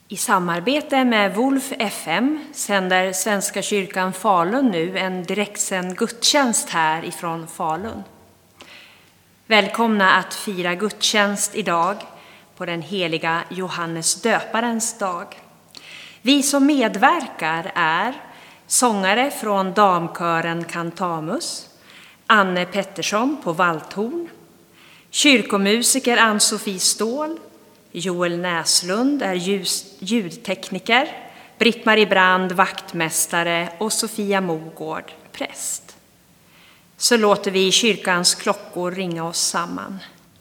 I samarbete med Wolf FM sänder Svenska kyrkan Falun nu en direktsänd gudstjänst här ifrån Falun. Välkomna att fira gudstjänst idag på den heliga Johannes döparens dag. Vi som medverkar är sångare från damkören Cantamus, Anne Pettersson på valthorn, kyrkomusiker Ann-Sofie Ståhl, Joel Näslund är ljudtekniker, Britt-Marie Brand vaktmästare och Sofia Mogård präst. Så låter vi kyrkans klockor ringa oss samman.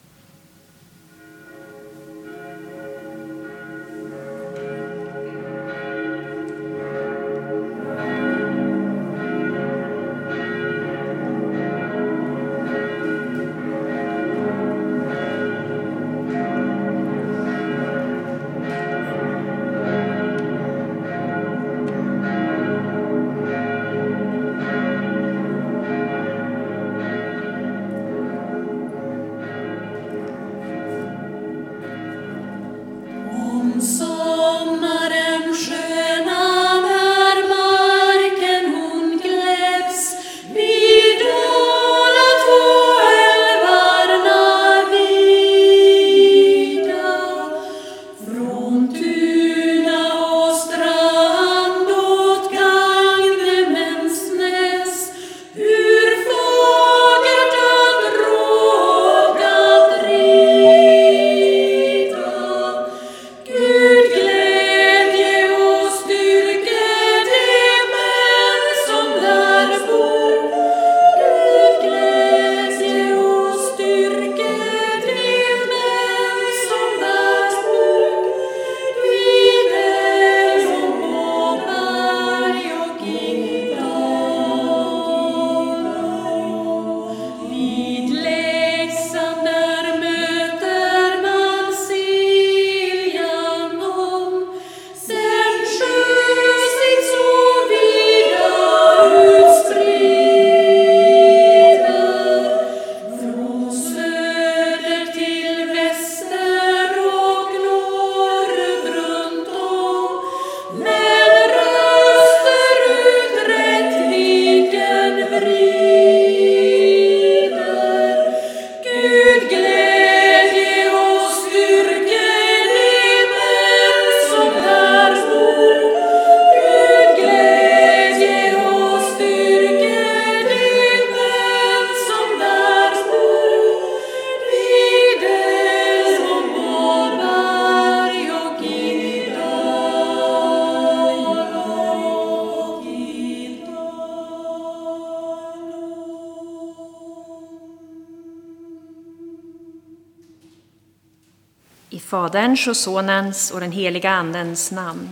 I Faderns och Sonens och den heliga Andens namn.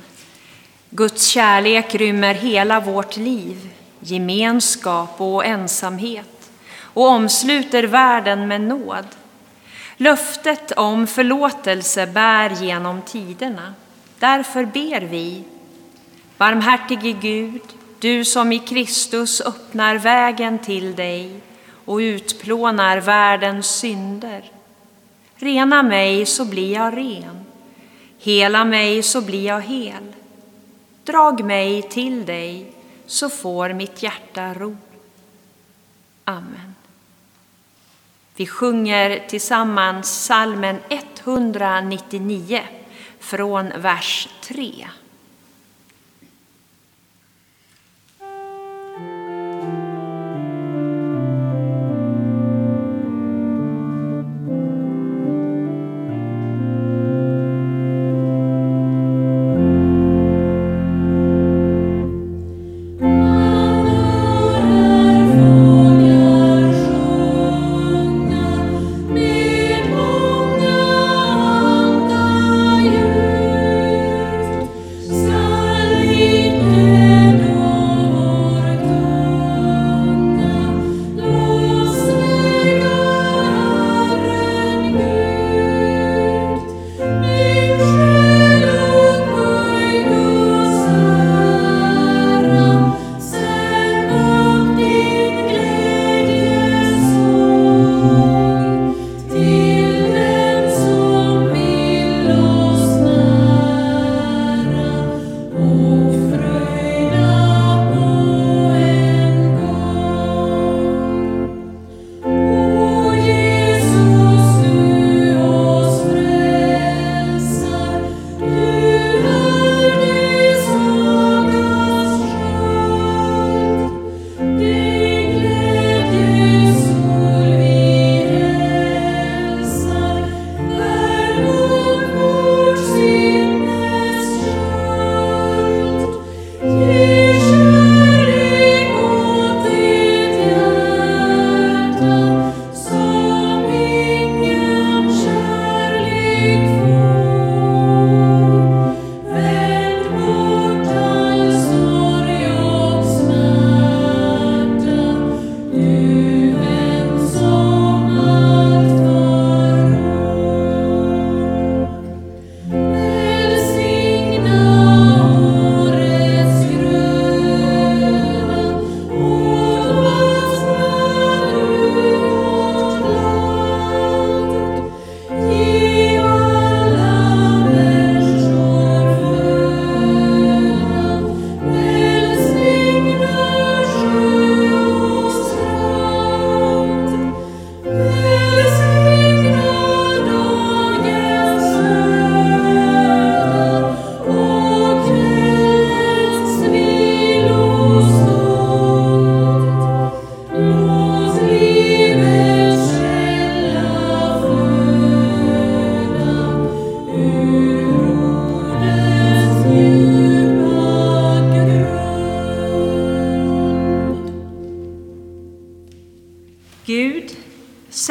Guds kärlek rymmer hela vårt liv, gemenskap och ensamhet och omsluter världen med nåd. Löftet om förlåtelse bär genom tiderna. Därför ber vi: barmhärtige Gud, du som i Kristus öppnar vägen till dig och utplånar världens synder. Rena mig så blir jag ren, hela mig så blir jag hel. Drag mig till dig så får mitt hjärta ro. Amen. Vi sjunger tillsammans psalmen 199 från vers 3.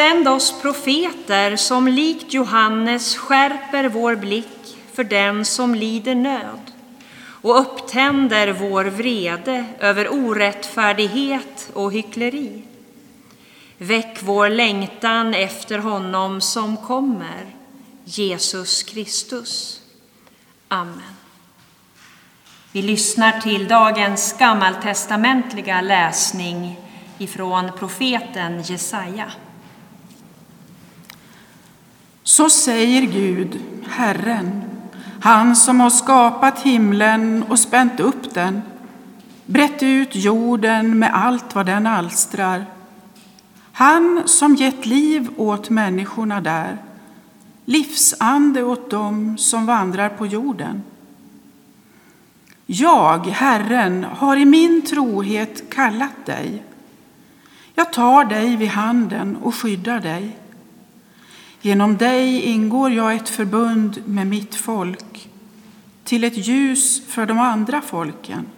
sänd oss profeter som likt Johannes skärper vår blick för den som lider nöd och upptänder vår vrede över orättfärdighet och hyckleri. Väck vår längtan efter honom som kommer, Jesus Kristus. Amen. Vi lyssnar till dagens gammaltestamentliga läsning ifrån profeten Jesaja. Så säger Gud, Herren, han som har skapat himlen och spänt upp den, brett ut jorden med allt vad den alstrar. Han som gett liv åt människorna där, livsande åt dem som vandrar på jorden. Jag, Herren, har i min trohet kallat dig. Jag tar dig vid handen och skyddar dig. Genom dig ingår jag ett förbund med mitt folk, till ett ljus för de andra folken.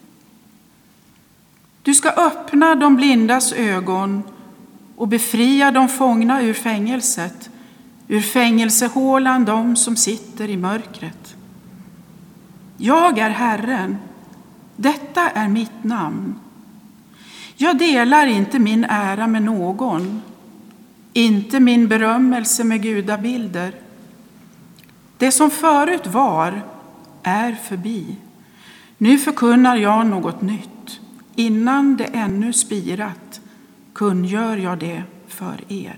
Du ska öppna de blindas ögon och befria de fångna ur fängelset, ur fängelsehålan de som sitter i mörkret. Jag är Herren, detta är mitt namn. Jag delar inte min ära med någon, inte min berömmelse med gudabilder. Det som förut var är förbi. Nu förkunnar jag något nytt. Innan det ännu spirat kungör jag det för er.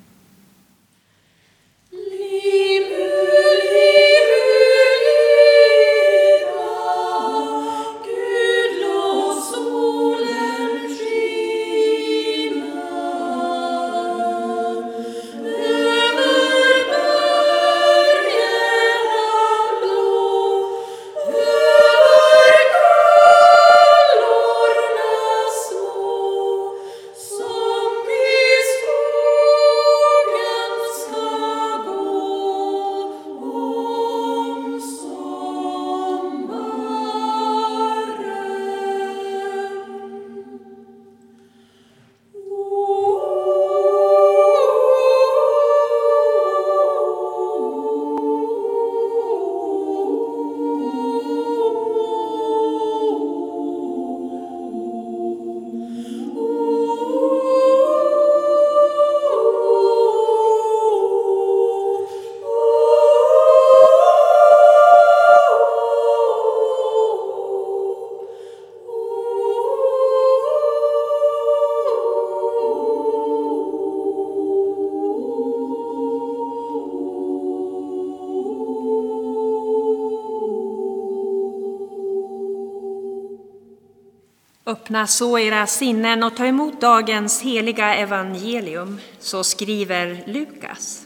Öppna så era sinnen och ta emot dagens heliga evangelium, så skriver Lukas.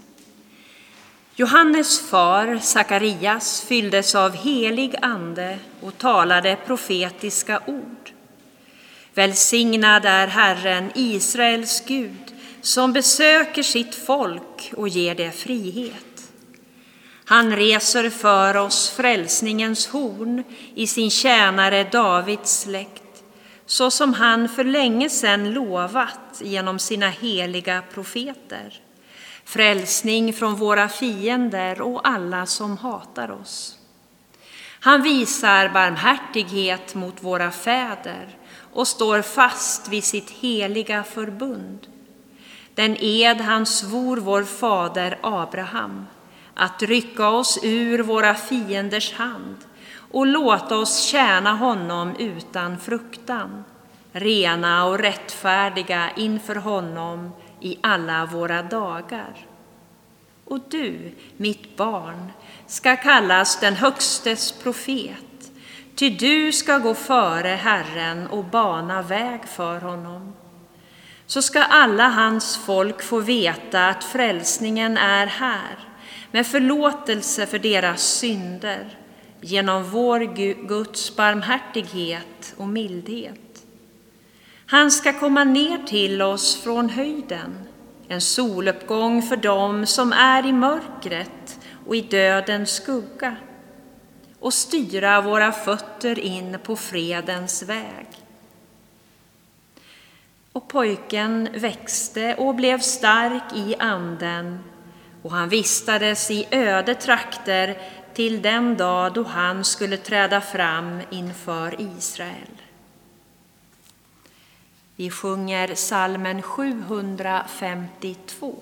Johannes far, Sakarias, fylldes av helig ande och talade profetiska ord. Välsignad är Herren, Israels Gud, som besöker sitt folk och ger det frihet. Han reser för oss frälsningens horn i sin tjänare Davids släkt, så som han för länge sedan lovat genom sina heliga profeter. Frälsning från våra fiender och alla som hatar oss. Han visar barmhärtighet mot våra fäder och står fast vid sitt heliga förbund. Den ed han svor vår fader Abraham, att rycka oss ur våra fienders hand och låta oss tjäna honom utan fruktan, rena och rättfärdiga inför honom i alla våra dagar. Och du, mitt barn, ska kallas den högstes profet, ty du ska gå före Herren och bana väg för honom. Så ska alla hans folk få veta att frälsningen är här, med förlåtelse för deras synder, genom vår Guds barmhärtighet och mildhet. Han ska komma ner till oss från höjden, en soluppgång för dem som är i mörkret och i dödens skugga, och styra våra fötter in på fredens väg. Och pojken växte och blev stark i anden, och han vistades i öde trakter till den dag då han skulle träda fram inför Israel. Vi sjunger psalmen 752.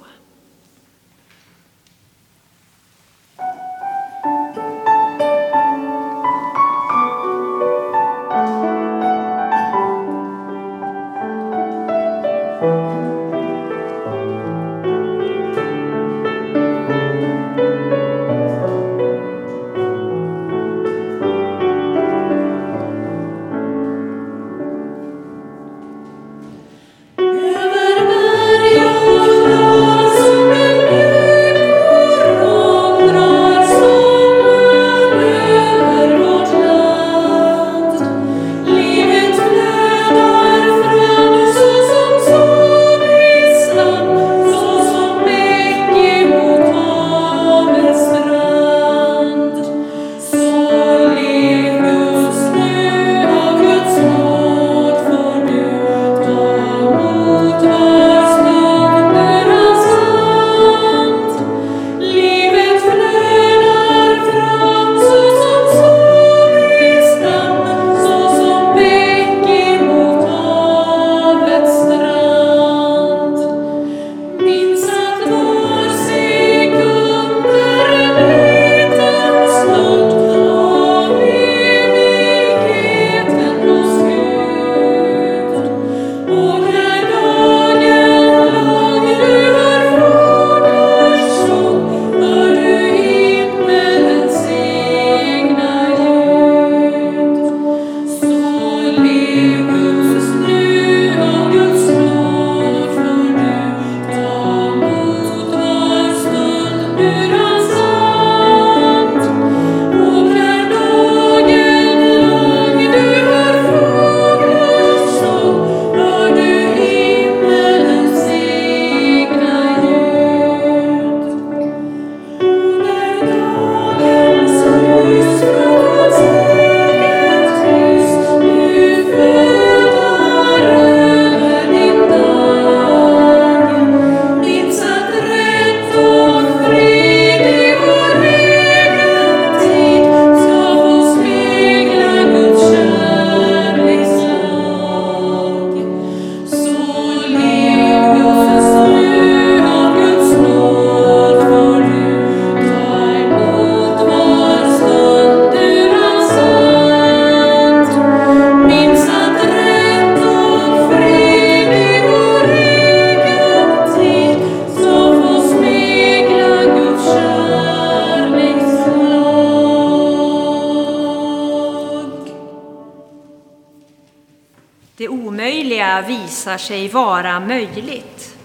Det omöjliga visar sig vara möjligt.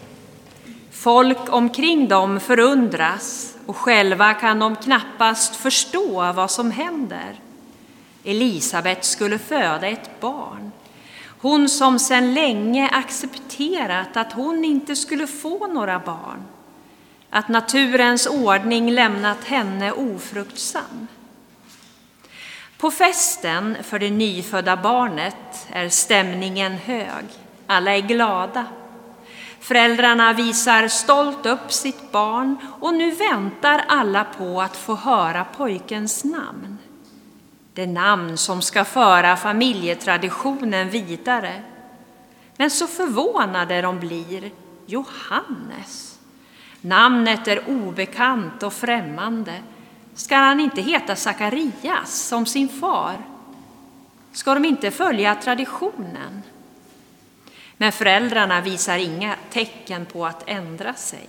Folk omkring dem förundras och själva kan de knappast förstå vad som händer. Elisabet skulle föda ett barn. Hon som sedan länge accepterat att hon inte skulle få några barn. Att naturens ordning lämnat henne ofruktsam. På festen för det nyfödda barnet är stämningen hög. Alla är glada. Föräldrarna visar stolt upp sitt barn och nu väntar alla på att få höra pojkens namn. Det namn som ska föra familjetraditionen vidare. Men så förvånade de blir. Johannes. Namnet är obekant och främmande. Ska han inte heta Sakarias som sin far? Ska de inte följa traditionen? Men föräldrarna visar inga tecken på att ändra sig.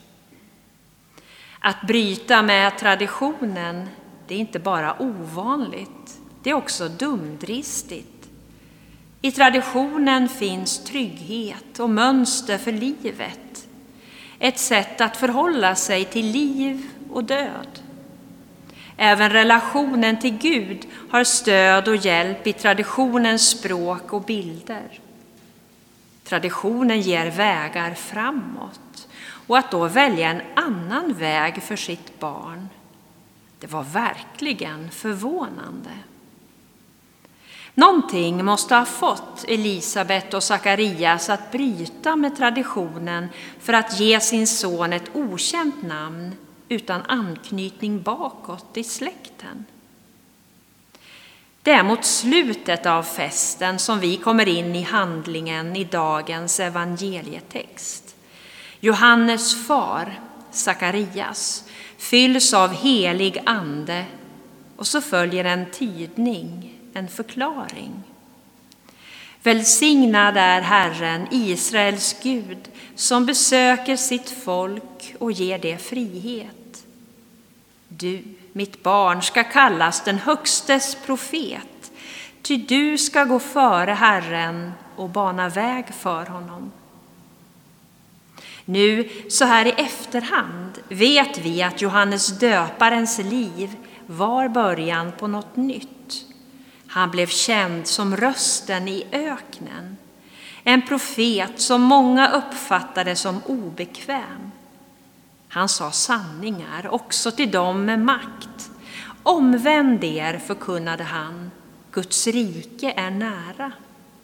Att bryta med traditionen, det är inte bara ovanligt, det är också dumdristigt. I traditionen finns trygghet och mönster för livet. Ett sätt att förhålla sig till liv och död. Även relationen till Gud har stöd och hjälp i traditionens språk och bilder. Traditionen ger vägar framåt, och att då välja en annan väg för sitt barn, det var verkligen förvånande. Någonting måste ha fått Elisabet och Sakarias att bryta med traditionen för att ge sin son ett okänt namn utan anknytning bakåt i släkten. Det är mot slutet av festen som vi kommer in i handlingen i dagens evangelietext. Johannes far, Sakarias, fylls av helig ande och så följer en tydning, en förklaring. Välsignad är Herren, Israels Gud, som besöker sitt folk och ger det frihet. Du, mitt barn, ska kallas den högstes profet, ty du ska gå före Herren och bana väg för honom. Nu, så här i efterhand, vet vi att Johannes döparens liv var början på något nytt. Han blev känd som rösten i öknen, en profet som många uppfattade som obekväm. Han sa sanningar också till dem med makt. Omvänd er, förkunnade han, Guds rike är nära.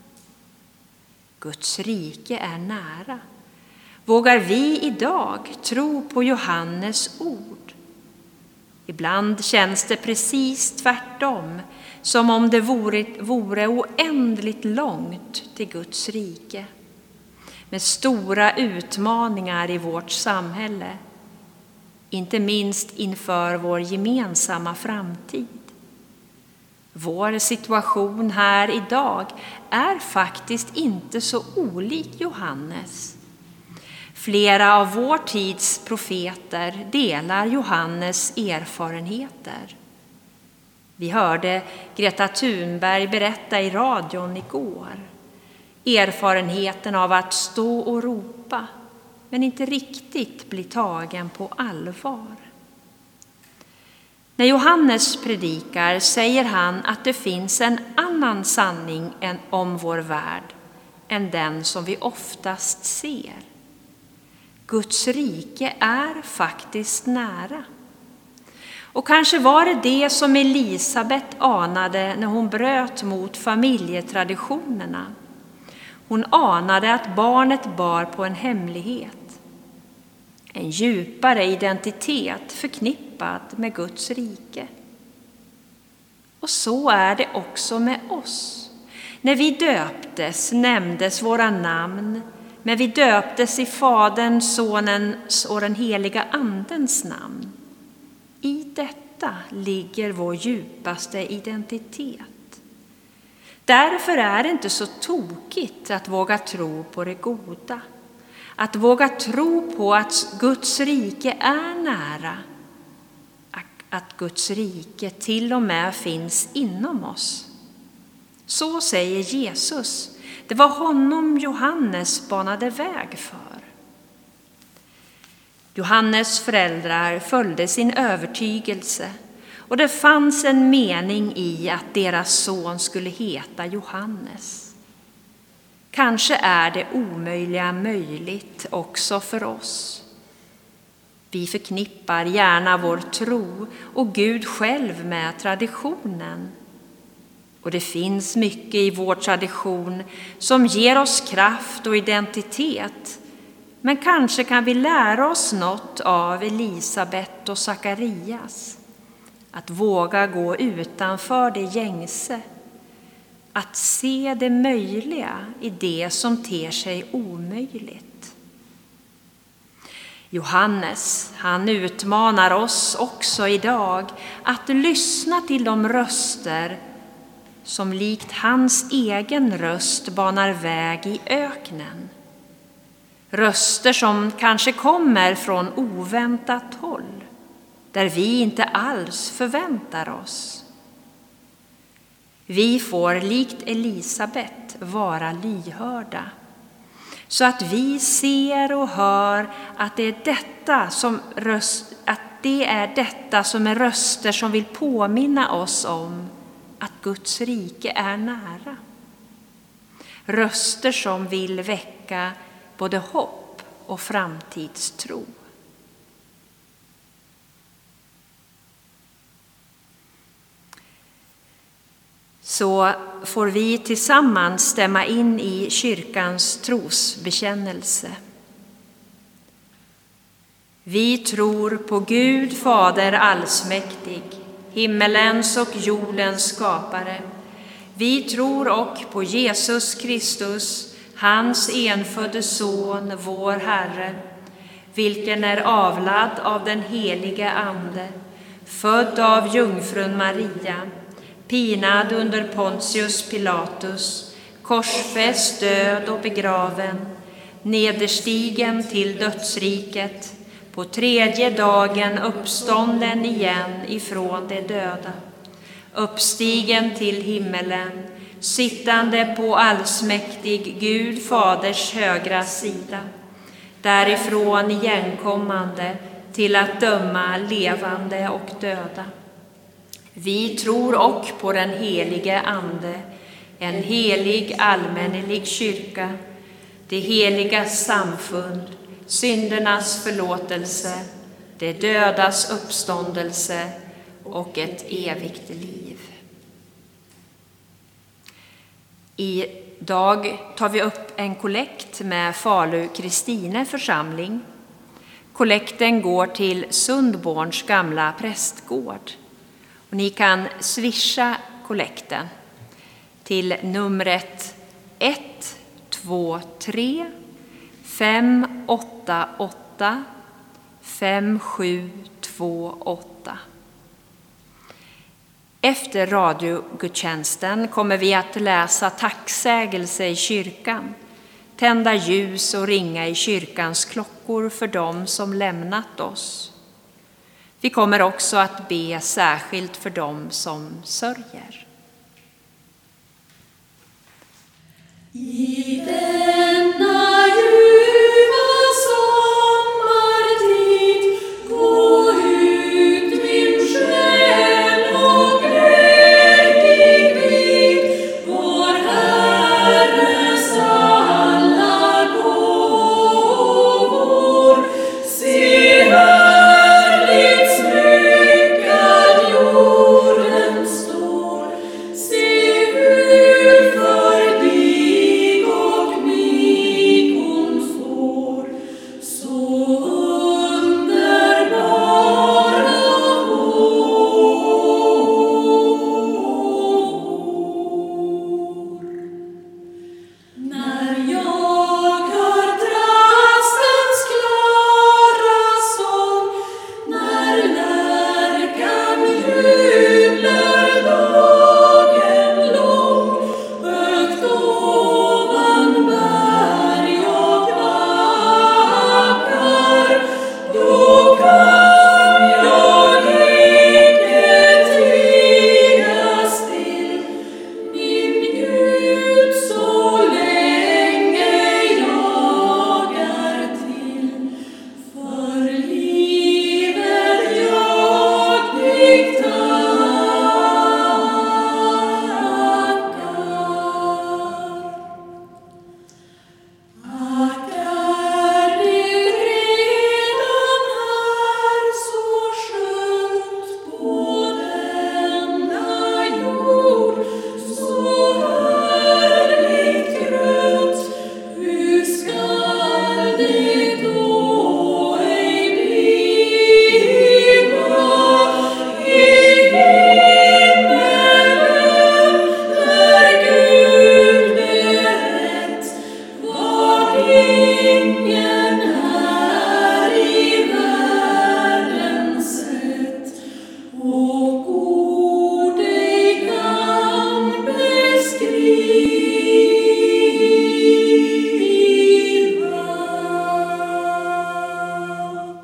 Guds rike är nära. Vågar vi idag tro på Johannes ord? Ibland känns det precis tvärtom, som om det vore oändligt långt till Guds rike. Med stora utmaningar i vårt samhälle, inte minst inför vår gemensamma framtid. Vår situation här idag är faktiskt inte så olik Johannes. Flera av vår tids profeter delar Johannes erfarenheter. Vi hörde Greta Thunberg berätta i radion igår. Erfarenheten av att stå och ropa, men inte riktigt bli tagen på allvar. När Johannes predikar säger han att det finns en annan sanning om vår värld än den som vi oftast ser. Guds rike är faktiskt nära. Och kanske var det som Elisabet anade när hon bröt mot familjetraditionerna. Hon anade att barnet bar på en hemlighet, en djupare identitet förknippad med Guds rike. Och så är det också med oss. När vi döptes nämndes våra namn, men vi döptes i Faderns, Sonens och den heliga Andens namn. I detta ligger vår djupaste identitet. Därför är det inte så tokigt att våga tro på det goda. Att våga tro på att Guds rike är nära. Att Guds rike till och med finns inom oss. Så säger Jesus. Det var honom Johannes banade väg för. Johannes föräldrar följde sin övertygelse och det fanns en mening i att deras son skulle heta Johannes. Kanske är det omöjliga möjligt också för oss. Vi förknippar gärna vår tro och Gud själv med traditionen. Och det finns mycket i vår tradition som ger oss kraft och identitet. Men kanske kan vi lära oss något av Elisabet och Sakarias. Att våga gå utanför det gängse. Att se det möjliga i det som ter sig omöjligt. Johannes, han utmanar oss också idag att lyssna till de röster som likt hans egen röst banar väg i öknen. Röster som kanske kommer från oväntat håll, där vi inte alls förväntar oss. Vi får likt Elisabet vara lyhörda, så att vi ser och hör att det är detta som är röster som vill påminna oss om att Guds rike är nära. Röster som vill väcka både hopp och framtidstro. så får vi tillsammans stämma in i kyrkans trosbekännelse. Vi tror på Gud Fader allsmäktig, himmelens och jordens skapare. Vi tror och på Jesus Kristus, hans enfödde son, vår Herre, vilken är avlad av den helige Ande, född av jungfrun Maria, pinad under Pontius Pilatus, korsfäst, död och begraven, nederstigen till dödsriket, på tredje dagen uppstånden igen ifrån de döda, uppstigen till himmelen, sittande på allsmäktig Gud Faders högra sida, därifrån igenkommande till att döma levande och döda. Vi tror och på den helige Ande, en helig allmännelig kyrka, det heliga samfund, syndernas förlåtelse, det dödas uppståndelse och ett evigt liv. Idag tar vi upp en kollekt med Falu Kristine församling. Kollekten går till Sundborns gamla prästgård. Och ni kan swisha kollekten till numret 123 588 5728. Efter radiogudstjänsten kommer vi att läsa tacksägelse i kyrkan, tända ljus och ringa i kyrkans klockor för dem som lämnat oss. Vi kommer också att be särskilt för dem som sörjer. I denna ljuva sommartid, gå ut min själ och glädjig vid vår Herres alla gåvor. Se härligt smyckad jorden står, se hur för dig och mig hon får, så underbara år. När jag hör trastens klara sång, när lärkan jublar dagen lång, högt ovan berg och backar, då kan jag icke tiga still, min Gud, så länge jag är till. För livet jag dig tackar. Ack, är det redan här så skönt på denna jord, så härligt grönt, hur skall det då ej bliva i himmelen, där Gud berett vad ingen här i världen sett, och ord ej kan beskriva.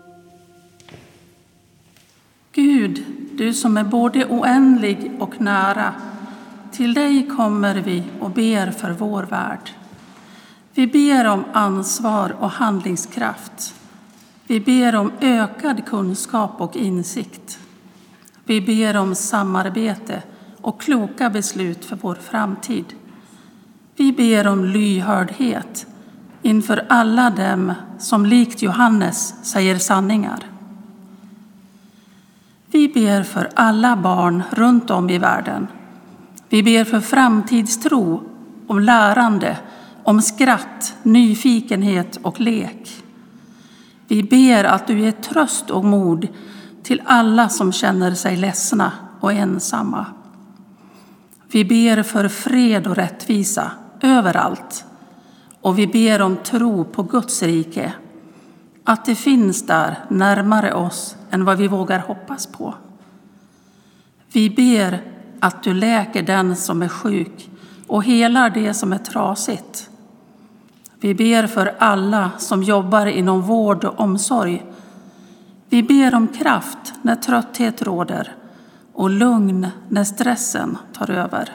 Gud, du som är både oändlig och nära, till dig kommer vi och ber för vår värld. Vi ber om ansvar och handlingskraft. Vi ber om ökad kunskap och insikt. Vi ber om samarbete och kloka beslut för vår framtid. Vi ber om lyhördhet inför alla dem som likt Johannes säger sanningar. Vi ber för alla barn runt om i världen. Vi ber för framtidstro, om lärande, om skratt, nyfikenhet och lek. Vi ber att du ger tröst och mod till alla som känner sig ledsna och ensamma. Vi ber för fred och rättvisa överallt. Och vi ber om tro på Guds rike, att det finns där närmare oss än vad vi vågar hoppas på. Vi ber att du läker den som är sjuk och helar det som är trasigt. Vi ber för alla som jobbar inom vård och omsorg. Vi ber om kraft när trötthet råder och lugn när stressen tar över.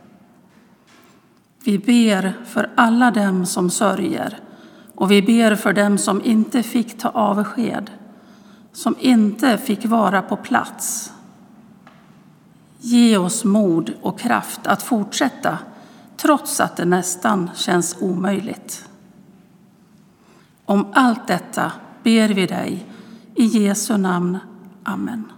Vi ber för alla dem som sörjer och vi ber för dem som inte fick ta avsked, som inte fick vara på plats. Ge oss mod och kraft att fortsätta trots att det nästan känns omöjligt. Om allt detta ber vi dig i Jesu namn. Amen.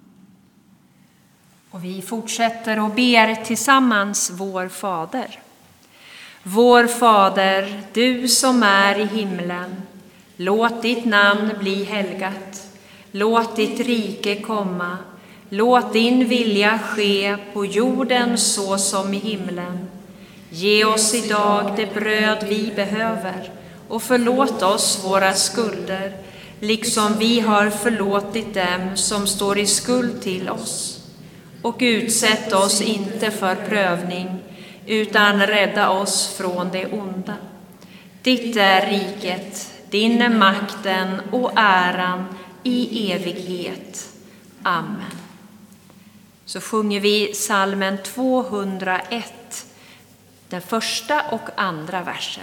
Och vi fortsätter och ber tillsammans vår Fader. Vår Fader, du som är i himlen, låt ditt namn bli helgat. Låt ditt rike komma. Låt din vilja ske på jorden så som i himlen. Ge oss idag det bröd vi behöver och förlåt oss våra skulder, liksom vi har förlåtit dem som står i skuld till oss. Och utsätt oss inte för prövning, utan rädda oss från det onda. Ditt är riket, din är makten och äran i evighet. Amen. Så sjunger vi psalmen 201, den första och andra versen.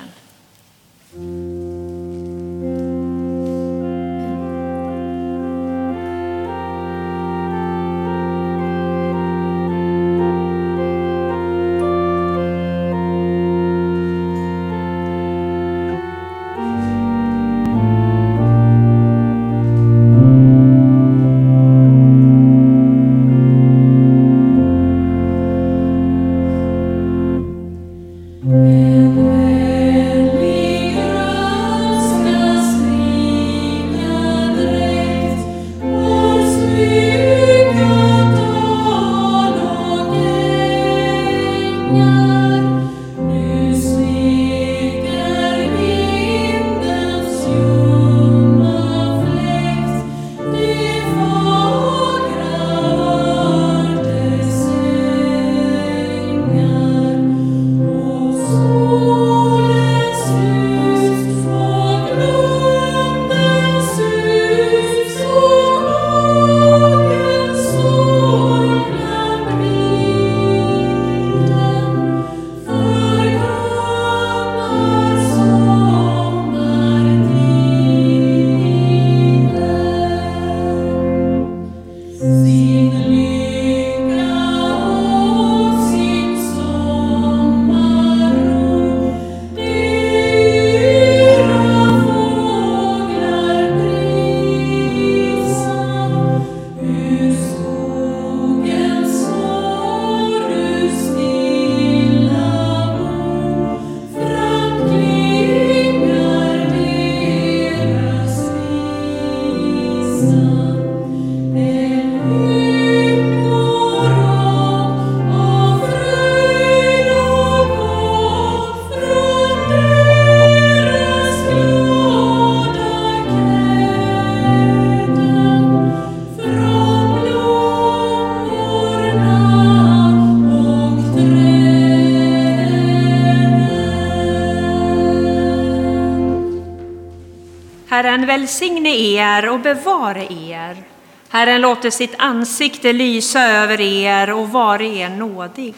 Herren välsigne er och bevare er. Herren låter sitt ansikte lysa över er och vare er nådig.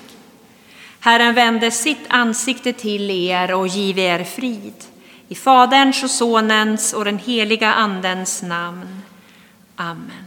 Herren vände sitt ansikte till er och give er frid. I Faderns och Sonens och den heliga Andens namn. Amen.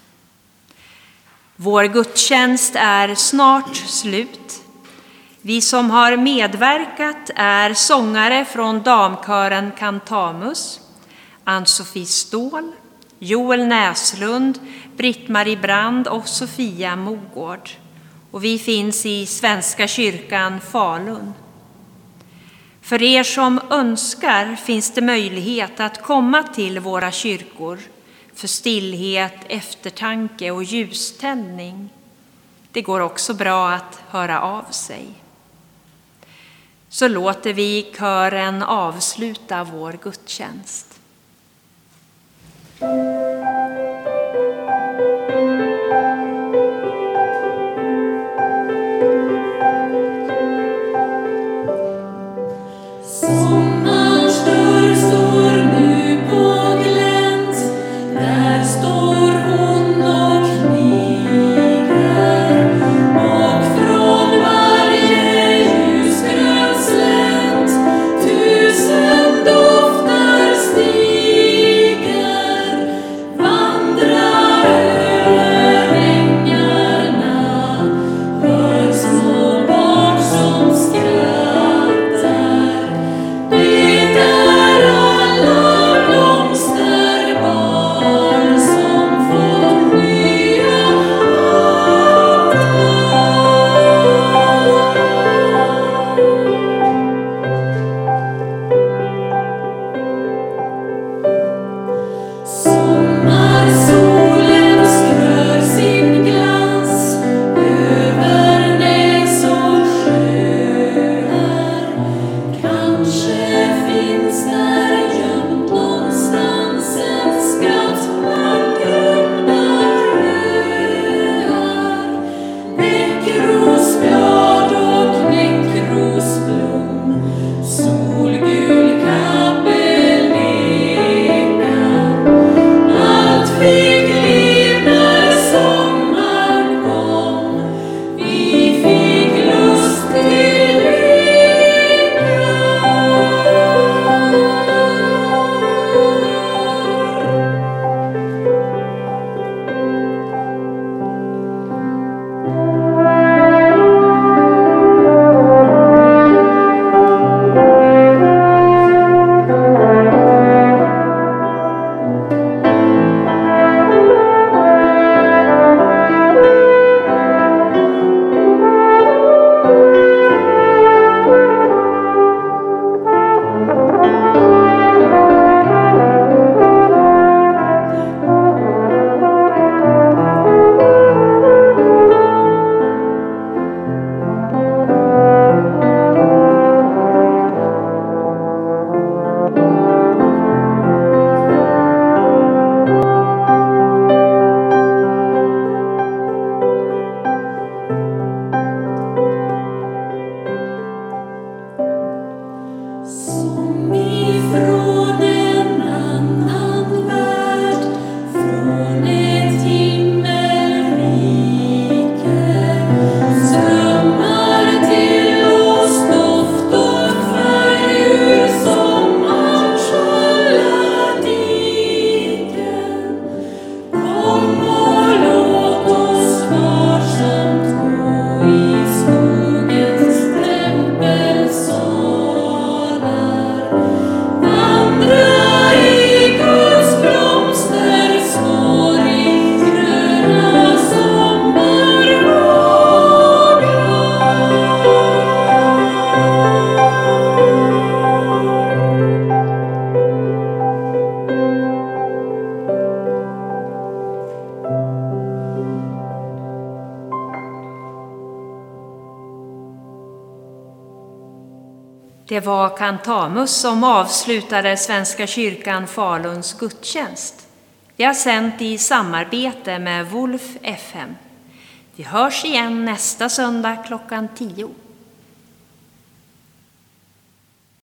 Vår gudstjänst är snart slut. Vi som har medverkat är sångare från damkören Cantamus, Ann-Sofie Ståhl, Joel Näslund, Britt-Marie Brand och Sofia Mogård. och vi finns i Svenska kyrkan Falun. För er som önskar finns det möjlighet att komma till våra kyrkor för stillhet, eftertanke och ljuständning. Det går också bra att höra av sig. Så låter vi kören avsluta vår gudstjänst. Det var Cantamus som avslutade Svenska kyrkan Faluns gudstjänst. Vi har sänt i samarbete med Wolf FM. Vi hörs igen nästa söndag klockan 10.